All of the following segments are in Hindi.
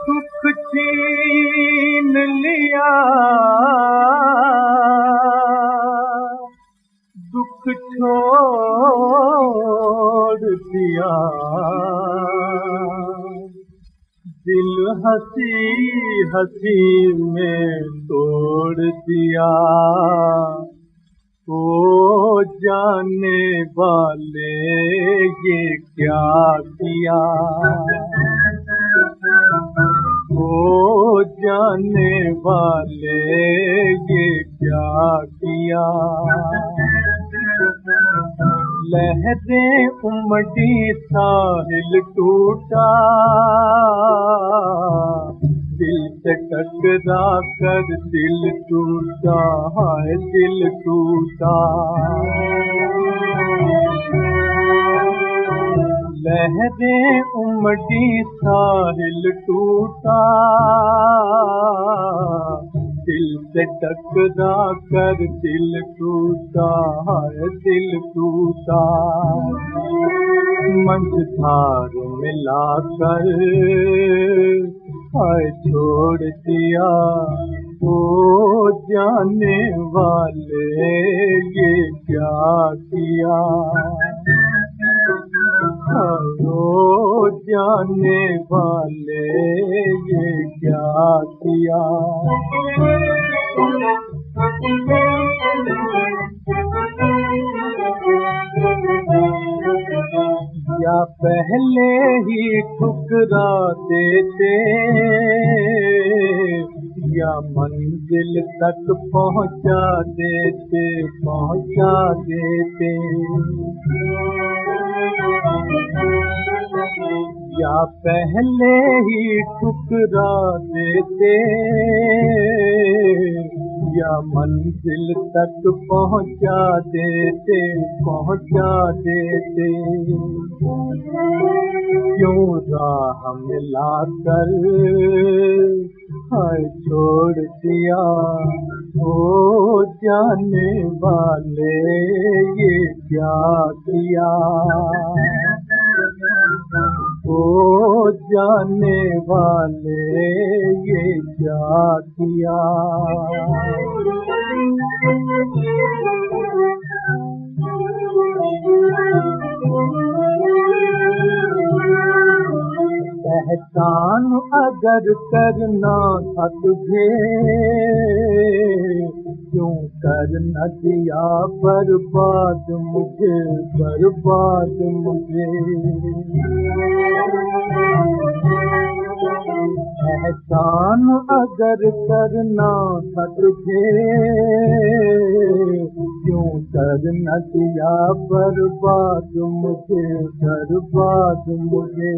सुख छीन लिया, दुख छोड़ दिया, दिल हंसी हंसी में तोड़ दिया। ओ जाने वाले ये क्या किया, ओ जाने वाले ये क्या किया। लहरें उमड़ी साहिल टूटा, दिल से टकरा कर दिल टूटा, हाय दिल टूटा। लहरें उमड़ी साहिल टूटा, दिल से टकरा कर दिल टूटा, हाय दिल टूटा। मंझधार मिलाकर हाय छोड़ दिया, ओ जाने वाले ये क्या किया। ओ जाने वाले ये क्या किया। या पहले ही ठुकरा देते, या मंजिल तक पहुंचा देते, पहुंचा देते। या पहले ही ठुकरा देते, या मंजिल तक पहुंचा देते, पहुंचा देते। क्यों राह मिलाकर हाय छोड़ दिया, ओ जाने वाले ये क्या किया। ओ जाने वाले ये क्या किया। एहसान अगर करना था तुझे, क्यों कर न दिया बर्बाद मुझे, बर्बाद मुझे। एहसान अगर करना था तुझे, क्यों कर न दिया बर्बाद मुझे, बर्बाद मुझे।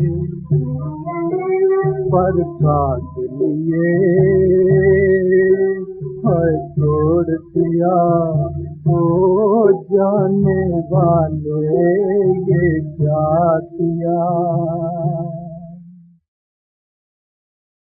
पर काट लिए हाय छोड़ दिया, ओ जाने वाले ये क्या किया।